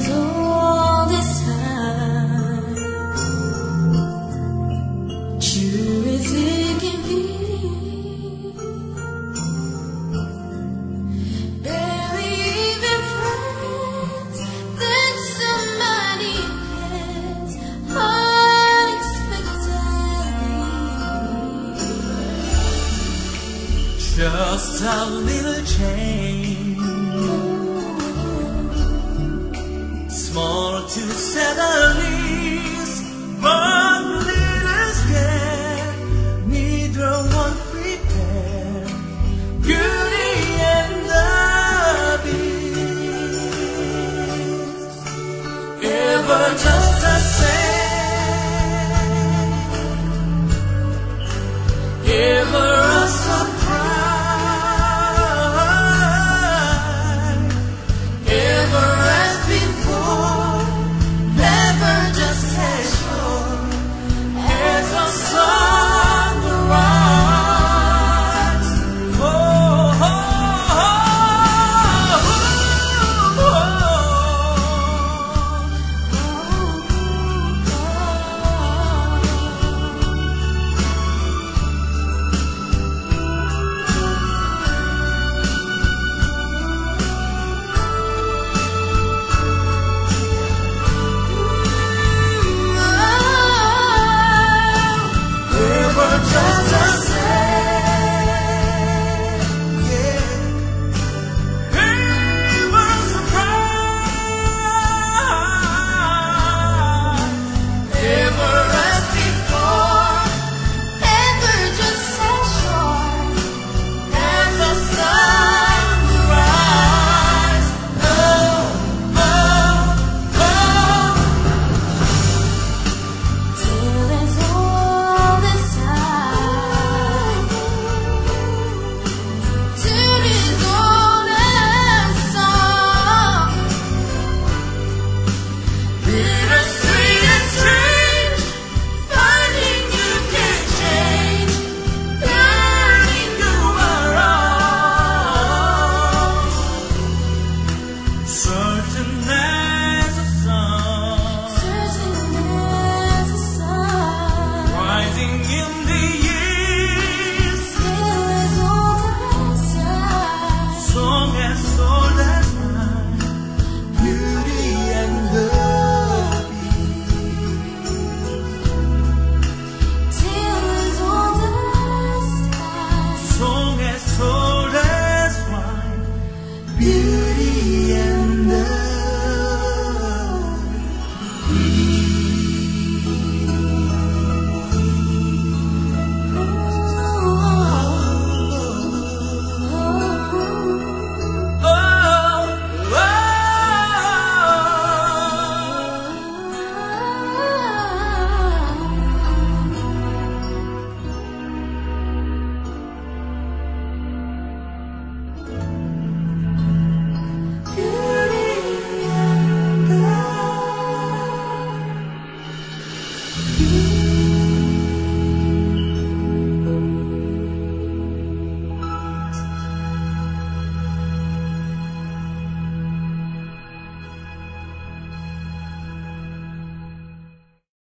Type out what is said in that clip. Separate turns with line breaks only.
all this time, true as it can be, barely even friends, then somebody ends unexpectedly.
Just a little change, small to say the least, but little scared, neither one prepared. Beauty and the Beast, ever just the same, ever a surprise, ever as before, never just as sure as a sunrise. Oh, oh, oh, ever just the same, yeah. Ever a surprise, ever as before,
Ever just as sure
as a sunrise. Oh, oh,
till there's all this time, to this golden song,
bittersweet and strange, finding you can change, learning you are wrong, certain that